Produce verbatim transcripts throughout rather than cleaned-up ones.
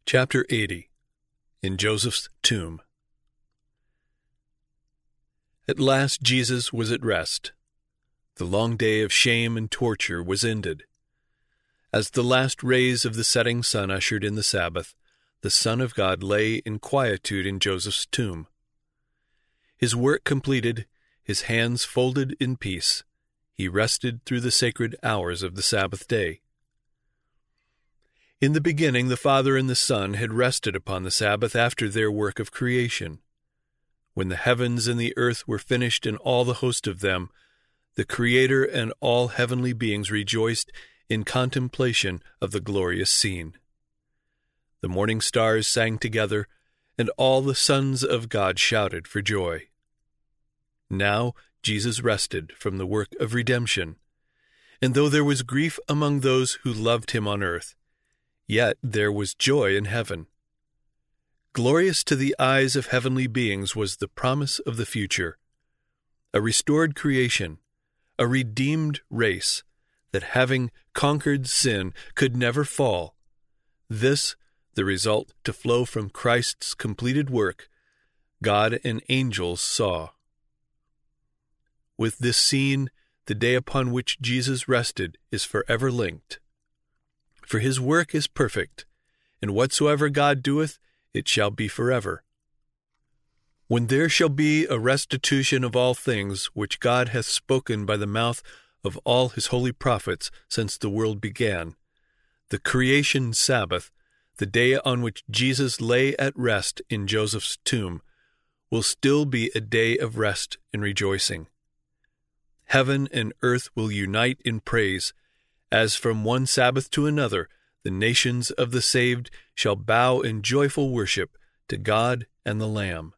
Chapter eighty. In Joseph's Tomb. At last Jesus was at rest. The long day of shame and torture was ended. As the last rays of the setting sun ushered in the Sabbath, the Son of God lay in quietude in Joseph's tomb. His work completed, his hands folded in peace, he rested through the sacred hours of the Sabbath day. In the beginning, the Father and the Son had rested upon the Sabbath after their work of creation. When the heavens and the earth were finished and all the host of them, the Creator and all heavenly beings rejoiced in contemplation of the glorious scene. The morning stars sang together, and all the sons of God shouted for joy. Now Jesus rested from the work of redemption, and though there was grief among those who loved him on earth, yet there was joy in heaven. Glorious to the eyes of heavenly beings was the promise of the future, a restored creation, a redeemed race that, having conquered sin, could never fall. This, the result to flow from Christ's completed work, God and angels saw. With this scene, the day upon which Jesus rested is forever linked. For his work is perfect, and whatsoever God doeth, it shall be forever. When there shall be a restitution of all things which God hath spoken by the mouth of all his holy prophets since the world began, the creation Sabbath, the day on which Jesus lay at rest in Joseph's tomb, will still be a day of rest and rejoicing. Heaven and earth will unite in praise, as from one Sabbath to another, the nations of the saved shall bow in joyful worship to God and the Lamb.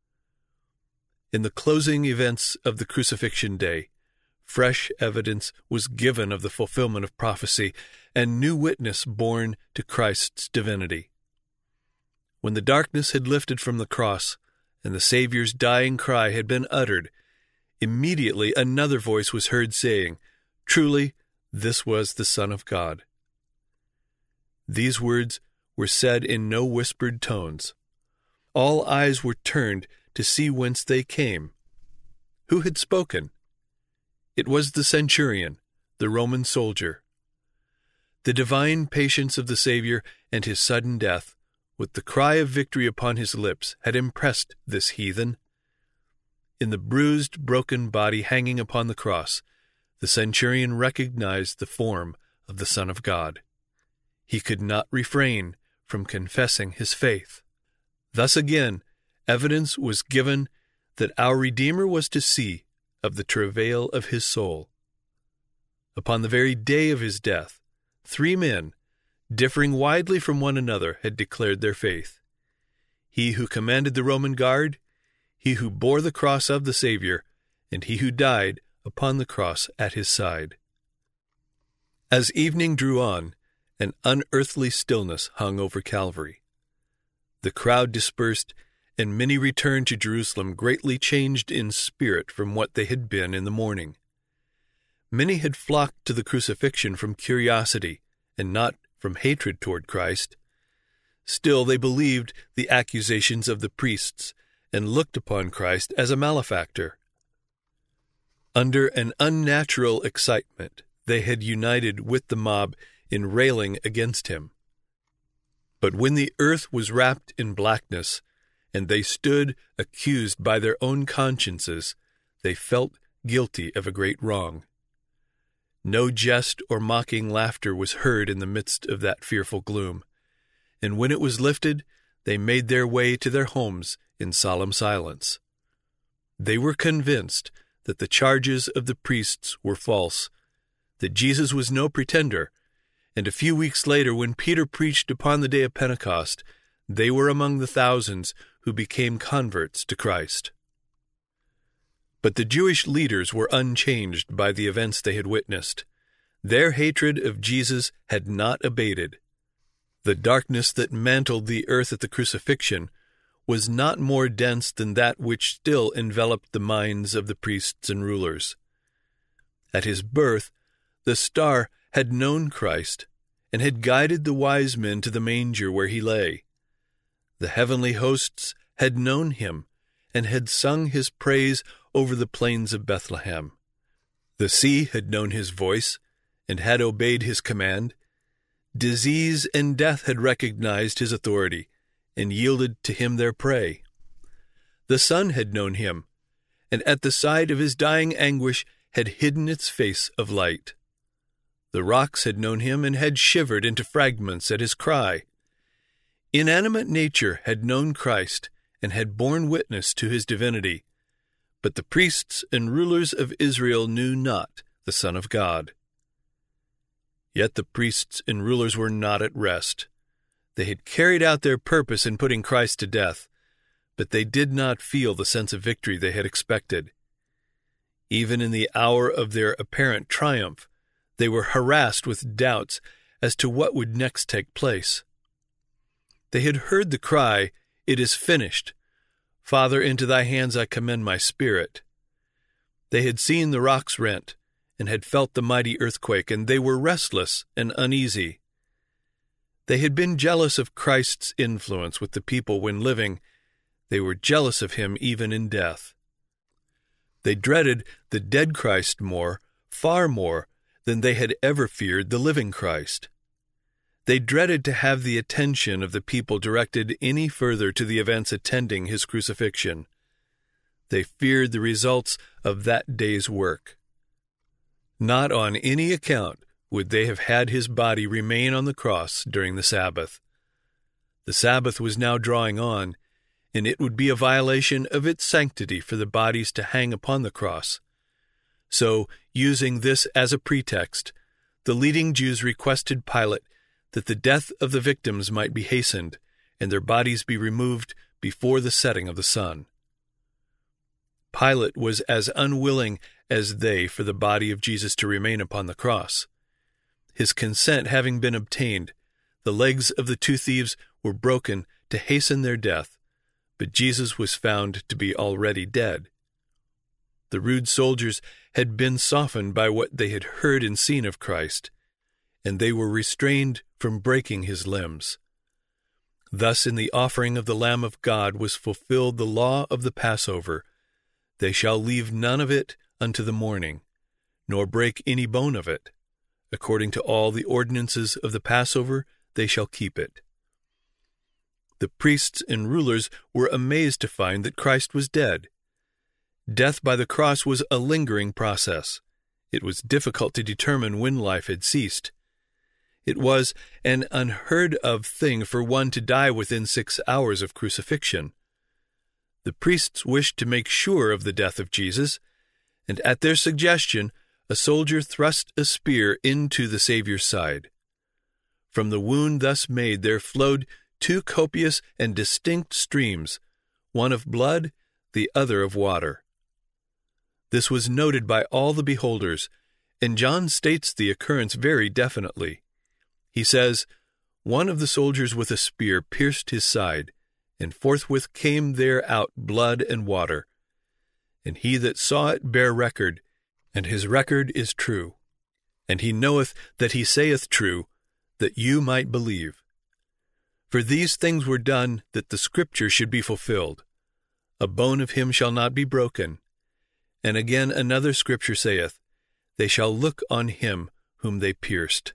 In the closing events of the crucifixion day, fresh evidence was given of the fulfillment of prophecy, and new witness borne to Christ's divinity. When the darkness had lifted from the cross, and the Saviour's dying cry had been uttered, immediately another voice was heard saying, "Truly, this was the Son of God." These words were said in no whispered tones. All eyes were turned to see whence they came. Who had spoken? It was the centurion, the Roman soldier. The divine patience of the Savior and his sudden death, with the cry of victory upon his lips, had impressed this heathen. In the bruised, broken body hanging upon the cross, the centurion recognized the form of the Son of God. He could not refrain from confessing his faith. Thus again, evidence was given that our Redeemer was to see of the travail of his soul. Upon the very day of his death, three men, differing widely from one another, had declared their faith. He who commanded the Roman guard, he who bore the cross of the Savior, and he who died upon the cross at his side. As evening drew on, an unearthly stillness hung over Calvary. The crowd dispersed, and many returned to Jerusalem greatly changed in spirit from what they had been in the morning. Many had flocked to the crucifixion from curiosity, and not from hatred toward Christ. Still they believed the accusations of the priests, and looked upon Christ as a malefactor. Under an unnatural excitement, they had united with the mob in railing against him. But when the earth was wrapped in blackness, and they stood accused by their own consciences, they felt guilty of a great wrong. No jest or mocking laughter was heard in the midst of that fearful gloom, and when it was lifted, they made their way to their homes in solemn silence. They were convinced that the charges of the priests were false, that Jesus was no pretender, and a few weeks later, when Peter preached upon the day of Pentecost, they were among the thousands who became converts to Christ. But the Jewish leaders were unchanged by the events they had witnessed. Their hatred of Jesus had not abated. The darkness that mantled the earth at the crucifixion was not more dense than that which still enveloped the minds of the priests and rulers. At his birth, the star had known Christ and had guided the wise men to the manger where he lay. The heavenly hosts had known him and had sung his praise over the plains of Bethlehem. The sea had known his voice and had obeyed his command. Disease and death had recognized his authority and yielded to him their prey. The sun had known him, and at the side of his dying anguish had hidden its face of light. The rocks had known him and had shivered into fragments at his cry. Inanimate nature had known Christ and had borne witness to his divinity, but the priests and rulers of Israel knew not the Son of God. Yet the priests and rulers were not at rest. They had carried out their purpose in putting Christ to death, but they did not feel the sense of victory they had expected. Even in the hour of their apparent triumph, they were harassed with doubts as to what would next take place. They had heard the cry, "It is finished. Father, into thy hands I commend my spirit." They had seen the rocks rent and had felt the mighty earthquake, and they were restless and uneasy. They had been jealous of Christ's influence with the people when living. They were jealous of him even in death. They dreaded the dead Christ more, far more, than they had ever feared the living Christ. They dreaded to have the attention of the people directed any further to the events attending his crucifixion. They feared the results of that day's work. Not on any account would they have had his body remain on the cross during the Sabbath. The Sabbath was now drawing on, and it would be a violation of its sanctity for the bodies to hang upon the cross. So, using this as a pretext, the leading Jews requested Pilate that the death of the victims might be hastened and their bodies be removed before the setting of the sun. Pilate was as unwilling as they for the body of Jesus to remain upon the cross. His consent having been obtained, the legs of the two thieves were broken to hasten their death, but Jesus was found to be already dead. The rude soldiers had been softened by what they had heard and seen of Christ, and they were restrained from breaking his limbs. Thus in the offering of the Lamb of God was fulfilled the law of the Passover. They shall leave none of it unto the morning, nor break any bone of it. According to all the ordinances of the Passover, they shall keep it. The priests and rulers were amazed to find that Christ was dead. Death by the cross was a lingering process. It was difficult to determine when life had ceased. It was an unheard-of thing for one to die within six hours of crucifixion. The priests wished to make sure of the death of Jesus, and at their suggestion, a soldier thrust a spear into the Savior's side. From the wound thus made there flowed two copious and distinct streams, one of blood, the other of water. This was noted by all the beholders, and John states the occurrence very definitely. He says, "One of the soldiers with a spear pierced his side, and forthwith came there out blood and water. And he that saw it bare record, and his record is true. And he knoweth that he saith true, that you might believe. For these things were done, that the Scripture should be fulfilled. A bone of him shall not be broken. And again another Scripture saith, They shall look on him whom they pierced."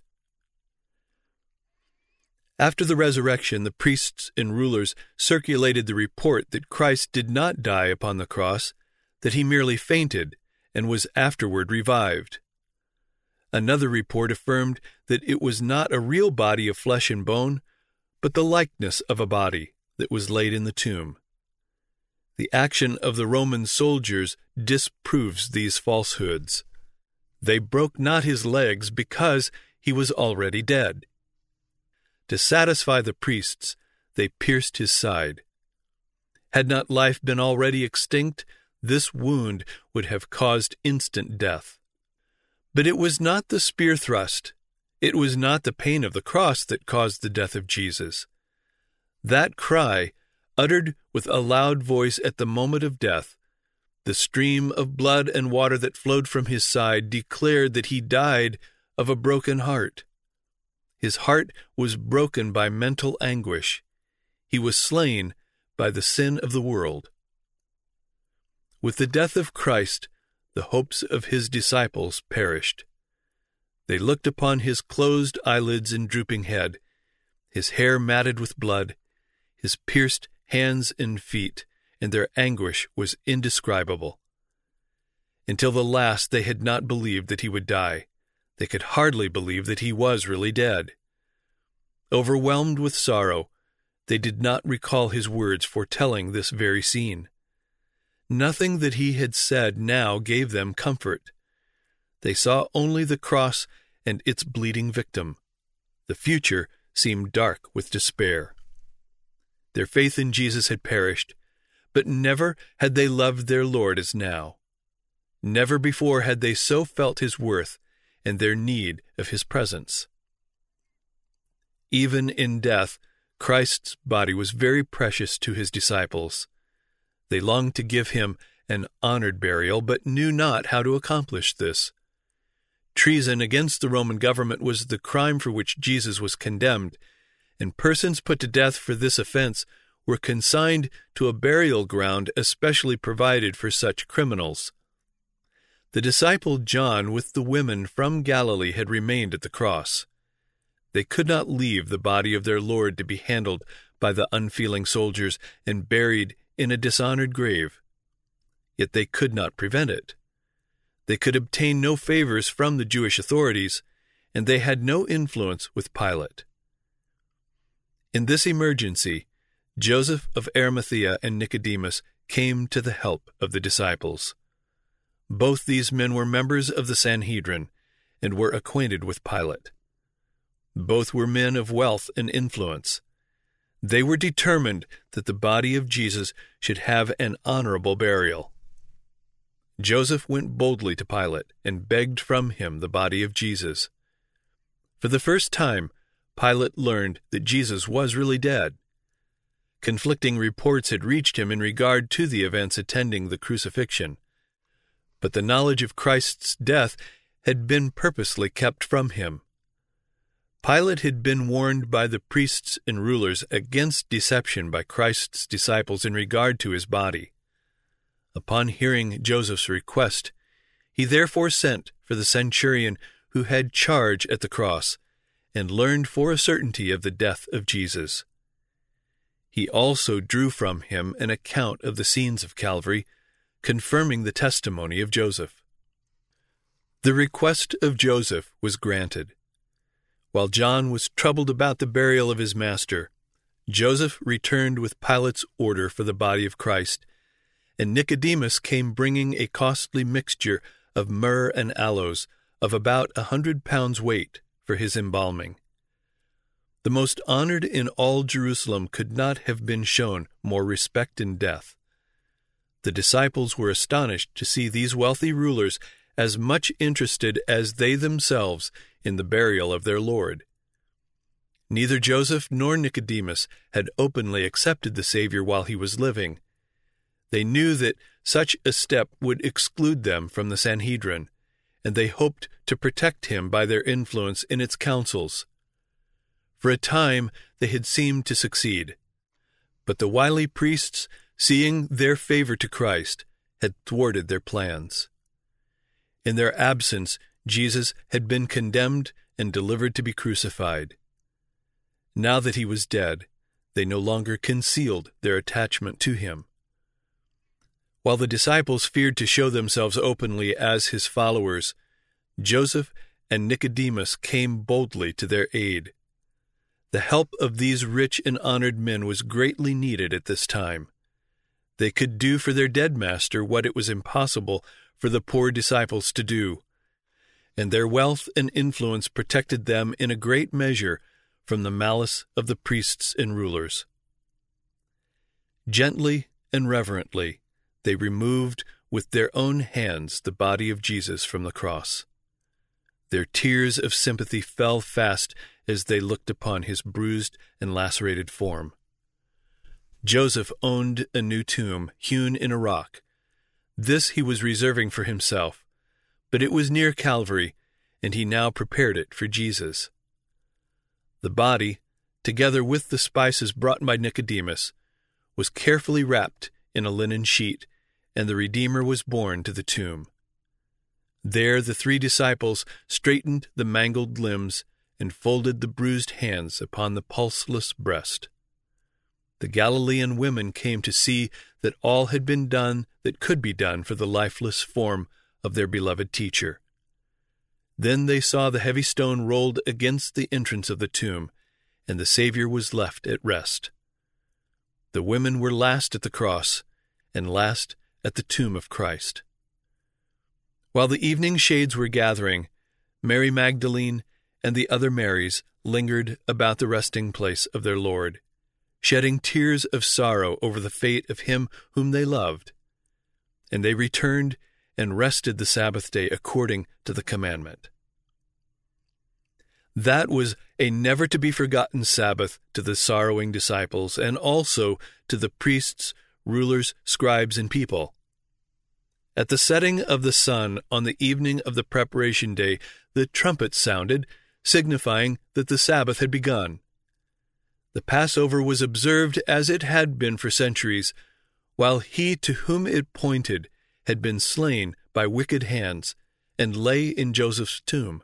After the resurrection, the priests and rulers circulated the report that Christ did not die upon the cross, that he merely fainted and was afterward revived. Another report affirmed that it was not a real body of flesh and bone, but the likeness of a body that was laid in the tomb. The action of the Roman soldiers disproves these falsehoods. They broke not his legs because he was already dead. To satisfy the priests, they pierced his side. Had not life been already extinct, this wound would have caused instant death. But it was not the spear thrust, it was not the pain of the cross that caused the death of Jesus. That cry, uttered with a loud voice at the moment of death, the stream of blood and water that flowed from his side declared that he died of a broken heart. His heart was broken by mental anguish. He was slain by the sin of the world. With the death of Christ, the hopes of his disciples perished. They looked upon his closed eyelids and drooping head, his hair matted with blood, his pierced hands and feet, and their anguish was indescribable. Until the last they had not believed that he would die. They could hardly believe that he was really dead. Overwhelmed with sorrow, they did not recall his words foretelling this very scene. Nothing that he had said now gave them comfort. They saw only the cross and its bleeding victim. The future seemed dark with despair. Their faith in Jesus had perished, but never had they loved their Lord as now. Never before had they so felt his worth and their need of his presence. Even in death, Christ's body was very precious to his disciples. They longed to give him an honored burial, but knew not how to accomplish this. Treason against the Roman government was the crime for which Jesus was condemned, and persons put to death for this offense were consigned to a burial ground especially provided for such criminals. The disciple John with the women from Galilee had remained at the cross. They could not leave the body of their Lord to be handled by the unfeeling soldiers and buried in a dishonored grave. Yet they could not prevent it. They could obtain no favors from the Jewish authorities, and they had no influence with Pilate. In this emergency, Joseph of Arimathea and Nicodemus came to the help of the disciples. Both these men were members of the Sanhedrin and were acquainted with Pilate. Both were men of wealth and influence. They were determined that the body of Jesus should have an honorable burial. Joseph went boldly to Pilate and begged from him the body of Jesus. For the first time, Pilate learned that Jesus was really dead. Conflicting reports had reached him in regard to the events attending the crucifixion, but the knowledge of Christ's death had been purposely kept from him. Pilate had been warned by the priests and rulers against deception by Christ's disciples in regard to his body. Upon hearing Joseph's request, he therefore sent for the centurion who had charge at the cross, and learned for a certainty of the death of Jesus. He also drew from him an account of the scenes of Calvary, confirming the testimony of Joseph. The request of Joseph was granted. While John was troubled about the burial of his master, Joseph returned with Pilate's order for the body of Christ, and Nicodemus came bringing a costly mixture of myrrh and aloes of about a hundred pounds weight for his embalming. The most honored in all Jerusalem could not have been shown more respect in death. The disciples were astonished to see these wealthy rulers as much interested as they themselves in the burial of their Lord. Neither Joseph nor Nicodemus had openly accepted the Savior while he was living. They knew that such a step would exclude them from the Sanhedrin, and they hoped to protect him by their influence in its councils. For a time they had seemed to succeed, but the wily priests, seeing their favor to Christ, had thwarted their plans. In their absence, Jesus had been condemned and delivered to be crucified. Now that he was dead, they no longer concealed their attachment to him. While the disciples feared to show themselves openly as his followers, Joseph and Nicodemus came boldly to their aid. The help of these rich and honored men was greatly needed at this time. They could do for their dead master what it was impossible for the poor disciples to do, and their wealth and influence protected them in a great measure from the malice of the priests and rulers. Gently and reverently, they removed with their own hands the body of Jesus from the cross. Their tears of sympathy fell fast as they looked upon his bruised and lacerated form. Joseph owned a new tomb hewn in a rock. This he was reserving for himself, but it was near Calvary, and he now prepared it for Jesus. The body, together with the spices brought by Nicodemus, was carefully wrapped in a linen sheet, and the Redeemer was borne to the tomb. There the three disciples straightened the mangled limbs and folded the bruised hands upon the pulseless breast. The Galilean women came to see that all had been done that could be done for the lifeless form of their beloved teacher. Then they saw the heavy stone rolled against the entrance of the tomb, and the Savior was left at rest. The women were last at the cross, and last at the tomb of Christ. While the evening shades were gathering, Mary Magdalene and the other Marys lingered about the resting place of their Lord, shedding tears of sorrow over the fate of him whom they loved. And they returned and rested the Sabbath day according to the commandment. That was a never-to-be-forgotten Sabbath to the sorrowing disciples, and also to the priests, rulers, scribes, and people. At the setting of the sun on the evening of the preparation day, the trumpet sounded, signifying that the Sabbath had begun. The Passover was observed as it had been for centuries, while he to whom it pointed had been slain by wicked hands and lay in Joseph's tomb.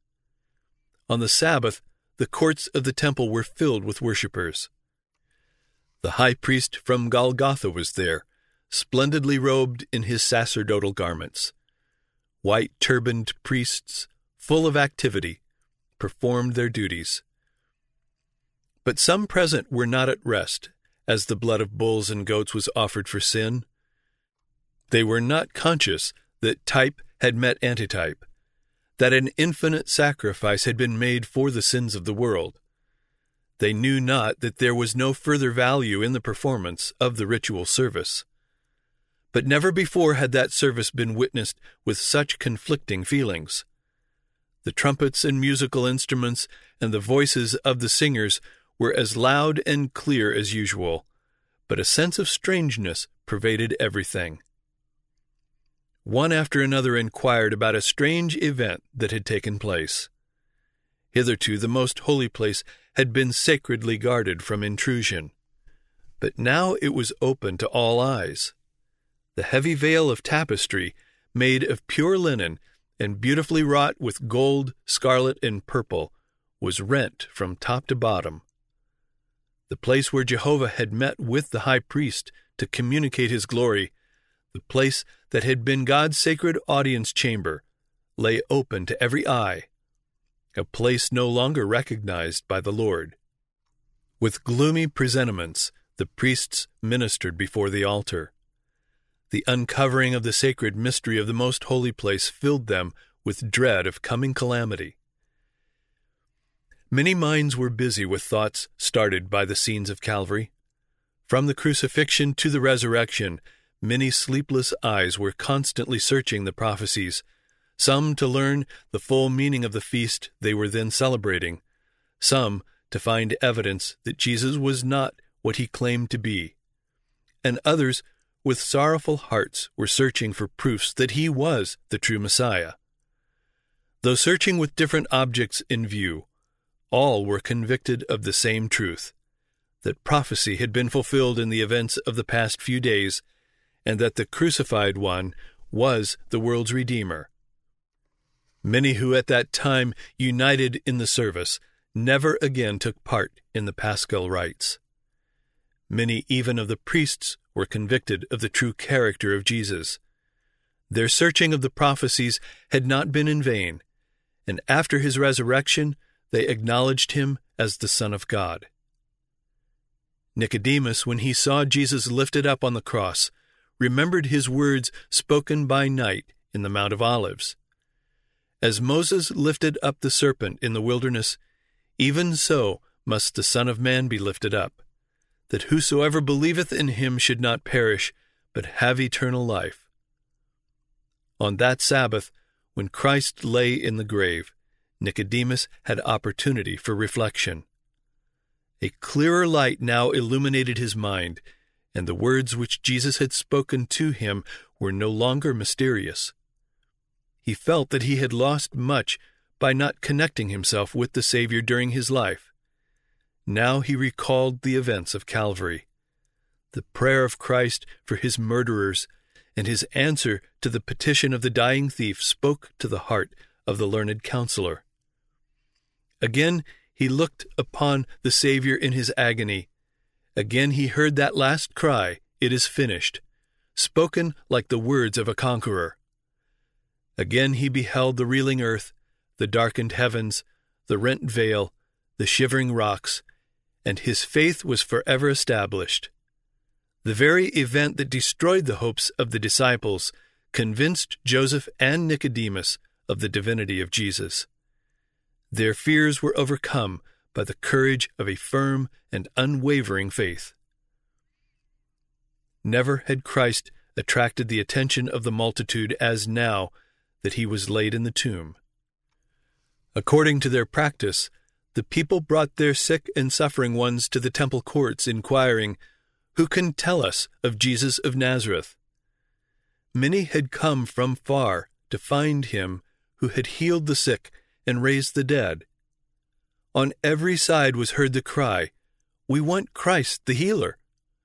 On the Sabbath, the courts of the temple were filled with worshippers. The high priest from Golgotha was there, splendidly robed in his sacerdotal garments. White turbaned priests, full of activity, performed their duties. But some present were not at rest, as the blood of bulls and goats was offered for sin. They were not conscious that type had met antitype, that an infinite sacrifice had been made for the sins of the world. They knew not that there was no further value in the performance of the ritual service. But never before had that service been witnessed with such conflicting feelings. The trumpets and musical instruments and the voices of the singers were as loud and clear as usual, but a sense of strangeness pervaded everything. One after another inquired about a strange event that had taken place. Hitherto the most holy place had been sacredly guarded from intrusion, but now it was open to all eyes. The heavy veil of tapestry, made of pure linen and beautifully wrought with gold, scarlet, and purple, was rent from top to bottom. The place where Jehovah had met with the high priest to communicate his glory, the place that had been God's sacred audience chamber, lay open to every eye, a place no longer recognized by the Lord. With gloomy presentiments, the priests ministered before the altar. The uncovering of the sacred mystery of the most holy place filled them with dread of coming calamity. Many minds were busy with thoughts started by the scenes of Calvary. From the crucifixion to the resurrection, many sleepless eyes were constantly searching the prophecies, some to learn the full meaning of the feast they were then celebrating, some to find evidence that Jesus was not what he claimed to be, and others with sorrowful hearts were searching for proofs that he was the true Messiah. Though searching with different objects in view, all were convicted of the same truth, that prophecy had been fulfilled in the events of the past few days, and that the crucified one was the world's Redeemer. Many who at that time united in the service never again took part in the Paschal rites. Many even of the priests were convicted of the true character of Jesus. Their searching of the prophecies had not been in vain, and after his resurrection they acknowledged him as the Son of God. Nicodemus, when he saw Jesus lifted up on the cross, remembered his words spoken by night in the Mount of Olives. As Moses lifted up the serpent in the wilderness, even so must the Son of Man be lifted up, that whosoever believeth in him should not perish, but have eternal life. On that Sabbath, when Christ lay in the grave, Nicodemus had opportunity for reflection. A clearer light now illuminated his mind, and the words which Jesus had spoken to him were no longer mysterious. He felt that he had lost much by not connecting himself with the Savior during his life. Now he recalled the events of Calvary, the prayer of Christ for his murderers, and his answer to the petition of the dying thief spoke to the heart of the learned counselor. Again he looked upon the Savior in his agony. Again he heard that last cry, "It is finished," spoken like the words of a conqueror. Again he beheld the reeling earth, the darkened heavens, the rent veil, the shivering rocks, and his faith was forever established. The very event that destroyed the hopes of the disciples convinced Joseph and Nicodemus of the divinity of Jesus. Their fears were overcome by the courage of a firm and unwavering faith. Never had Christ attracted the attention of the multitude as now that he was laid in the tomb. According to their practice, the people brought their sick and suffering ones to the temple courts, inquiring, "Who can tell us of Jesus of Nazareth?" Many had come from far to find him who had healed the sick and raised the dead. On every side was heard the cry, "We want Christ the healer."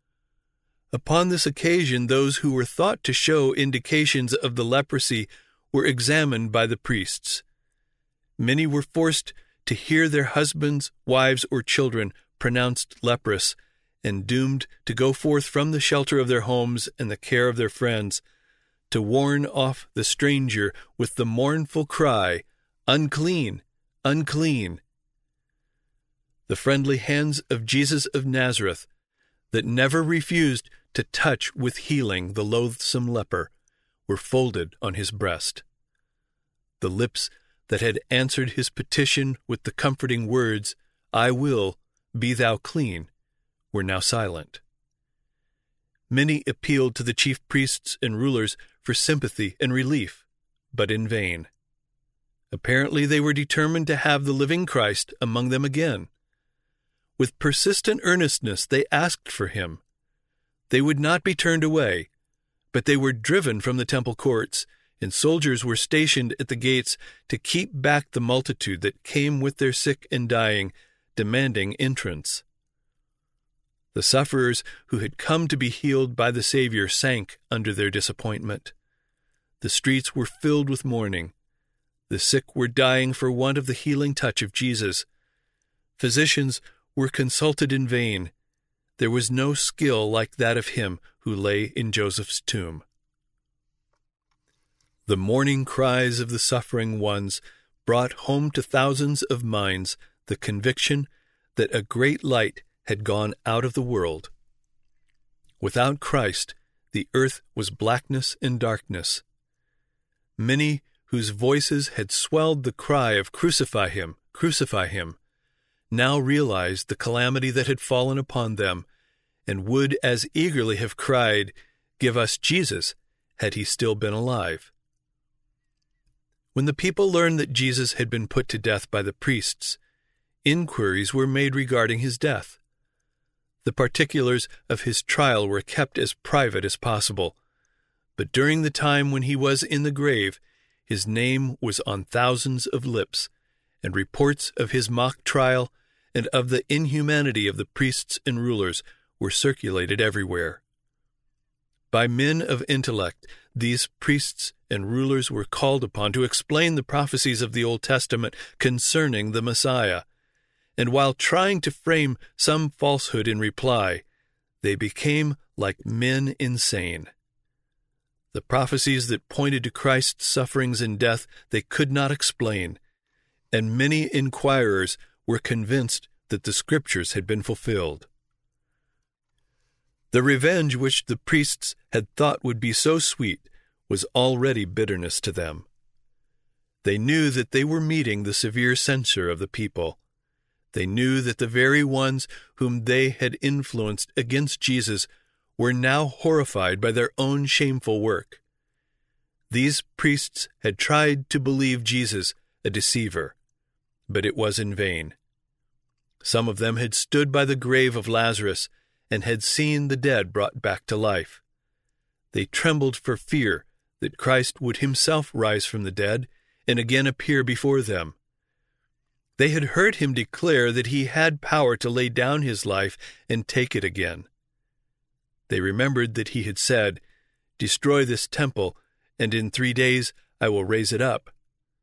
Upon this occasion, those who were thought to show indications of the leprosy were examined by the priests. Many were forced to hear their husbands, wives, or children pronounced leprous and doomed to go forth from the shelter of their homes and the care of their friends, to warn off the stranger with the mournful cry, "Unclean, unclean." The friendly hands of Jesus of Nazareth, that never refused to touch with healing the loathsome leper, were folded on his breast. The lips that had answered his petition with the comforting words, "I will, be thou clean," were now silent. Many appealed to the chief priests and rulers for sympathy and relief, but in vain. Apparently they were determined to have the living Christ among them again. With persistent earnestness they asked for him. They would not be turned away, but they were driven from the temple courts, and soldiers were stationed at the gates to keep back the multitude that came with their sick and dying, demanding entrance. The sufferers who had come to be healed by the Savior sank under their disappointment. The streets were filled with mourning. The sick were dying for want of the healing touch of Jesus. Physicians were consulted in vain. There was no skill like that of him who lay in Joseph's tomb. The mourning cries of the suffering ones brought home to thousands of minds the conviction that a great light had gone out of the world. Without Christ, the earth was blackness and darkness. Many whose voices had swelled the cry of "Crucify him, crucify him," now realized the calamity that had fallen upon them, and would as eagerly have cried, "Give us Jesus," had he still been alive. When the people learned that Jesus had been put to death by the priests, inquiries were made regarding his death. The particulars of his trial were kept as private as possible, but during the time when he was in the grave, his name was on thousands of lips, and reports of his mock trial and of the inhumanity of the priests and rulers were circulated everywhere. By men of intellect, these priests and rulers were called upon to explain the prophecies of the Old Testament concerning the Messiah, and while trying to frame some falsehood in reply, they became like men insane. The prophecies that pointed to Christ's sufferings and death they could not explain, and many inquirers were convinced that the Scriptures had been fulfilled. The revenge which the priests had thought would be so sweet was already bitterness to them. They knew that they were meeting the severe censure of the people. They knew that the very ones whom they had influenced against Jesus were now horrified by their own shameful work. These priests had tried to believe Jesus a deceiver, but it was in vain. Some of them had stood by the grave of Lazarus and had seen the dead brought back to life. They trembled for fear that Christ would himself rise from the dead and again appear before them. They had heard him declare that he had power to lay down his life and take it again. They remembered that he had said, "Destroy this temple, and in three days I will raise it up."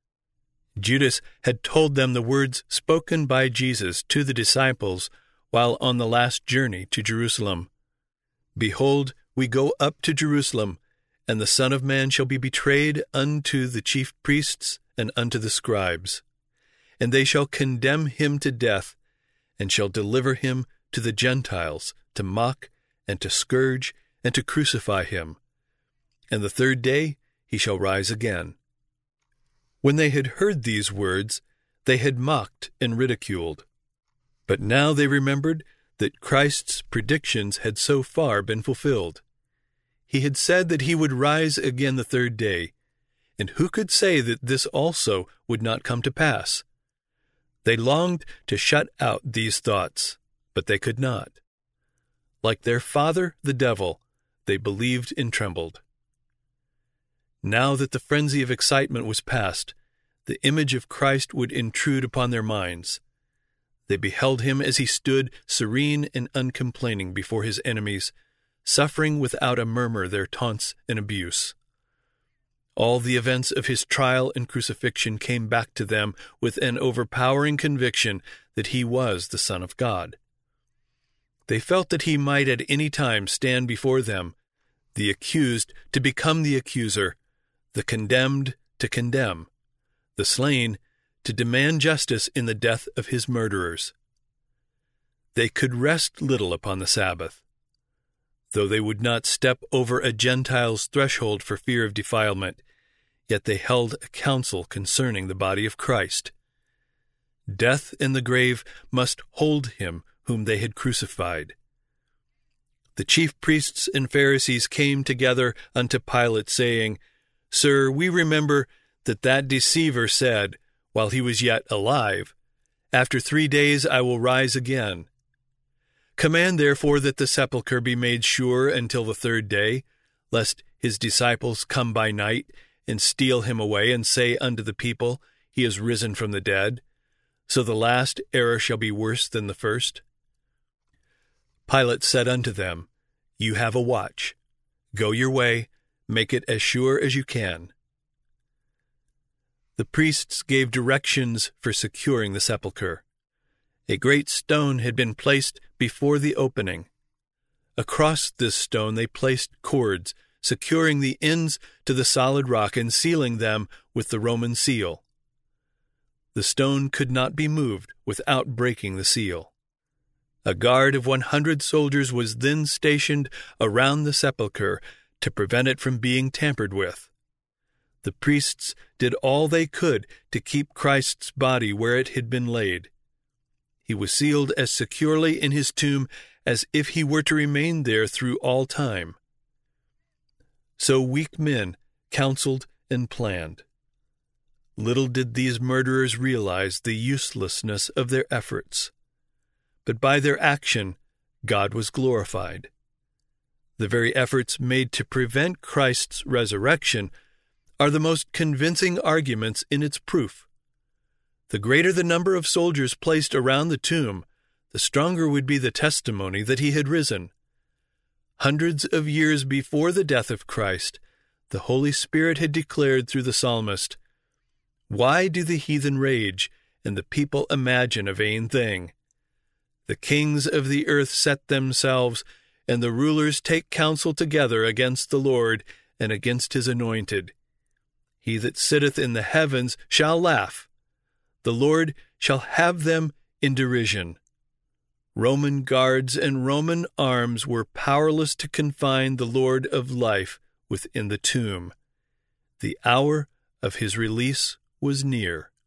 Judas had told them the words spoken by Jesus to the disciples while on the last journey to Jerusalem. "Behold, we go up to Jerusalem, and the Son of Man shall be betrayed unto the chief priests and unto the scribes. And they shall condemn him to death, and shall deliver him to the Gentiles to mock and to scourge and to crucify him. And the third day he shall rise again." When they had heard these words, they had mocked and ridiculed. But now they remembered that Christ's predictions had so far been fulfilled. He had said that he would rise again the third day, and who could say that this also would not come to pass? They longed to shut out these thoughts, but they could not. Like their father, the devil, they believed and trembled. Now that the frenzy of excitement was past, the image of Christ would intrude upon their minds. They beheld him as he stood serene and uncomplaining before his enemies, suffering without a murmur their taunts and abuse. All the events of his trial and crucifixion came back to them with an overpowering conviction that he was the Son of God. They felt that he might at any time stand before them, the accused to become the accuser, the condemned to condemn, the slain to demand justice in the death of his murderers. They could rest little upon the Sabbath. Though they would not step over a Gentile's threshold for fear of defilement, yet they held a council concerning the body of Christ. Death and the grave must hold him whom they had crucified. The chief priests and Pharisees came together unto Pilate, saying, "Sir, we remember that that deceiver said, while he was yet alive, After three days I will rise again. Command therefore that the sepulchre be made sure until the third day, lest his disciples come by night and steal him away, and say unto the people, He is risen from the dead. So the last error shall be worse than the first. Pilate said unto them, You have a watch. Go your way, make it as sure as you can. The priests gave directions for securing the sepulchre. A great stone had been placed before the opening. Across this stone they placed cords, securing the ends to the solid rock and sealing them with the Roman seal. The stone could not be moved without breaking the seal. A guard of one hundred soldiers was then stationed around the sepulchre to prevent it from being tampered with. The priests did all they could to keep Christ's body where it had been laid. He was sealed as securely in his tomb as if he were to remain there through all time. So weak men counseled and planned. Little did these murderers realize the uselessness of their efforts. But by their action, God was glorified. The very efforts made to prevent Christ's resurrection are the most convincing arguments in its proof. The greater the number of soldiers placed around the tomb, the stronger would be the testimony that he had risen. Hundreds of years before the death of Christ, the Holy Spirit had declared through the psalmist, Why do the heathen rage, and the people imagine a vain thing? The kings of the earth set themselves, and the rulers take counsel together against the Lord and against his anointed. He that sitteth in the heavens shall laugh. The Lord shall have them in derision. Roman guards and Roman arms were powerless to confine the Lord of life within the tomb. The hour of his release was near.